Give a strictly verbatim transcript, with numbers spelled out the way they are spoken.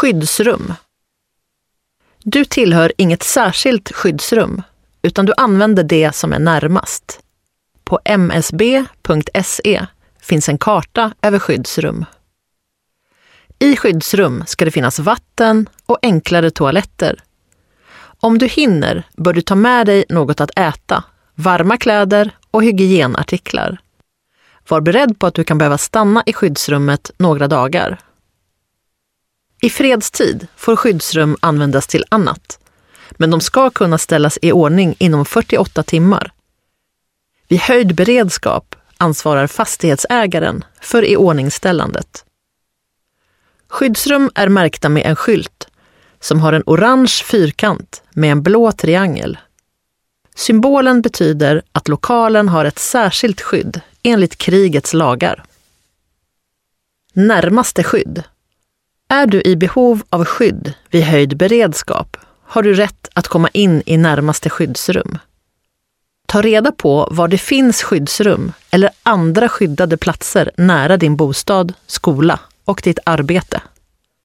Skyddsrum. Du tillhör inget särskilt skyddsrum, utan du använder det som är närmast. På m s b punkt s e finns en karta över skyddsrum. I skyddsrum ska det finnas vatten och enklare toaletter. Om du hinner bör du ta med dig något att äta, varma kläder och hygienartiklar. Var beredd på att du kan behöva stanna i skyddsrummet några dagar. I fredstid får skyddsrum användas till annat, men de ska kunna ställas i ordning inom fyrtioåtta timmar. Vid höjd beredskap ansvarar fastighetsägaren för iordningställandet. Skyddsrum är märkta med en skylt som har en orange fyrkant med en blå triangel. Symbolen betyder att lokalen har ett särskilt skydd enligt krigets lagar. Närmaste skydd. Är du i behov av skydd vid höjd beredskap har du rätt att komma in i närmaste skyddsrum. Ta reda på var det finns skyddsrum eller andra skyddade platser nära din bostad, skola och ditt arbete.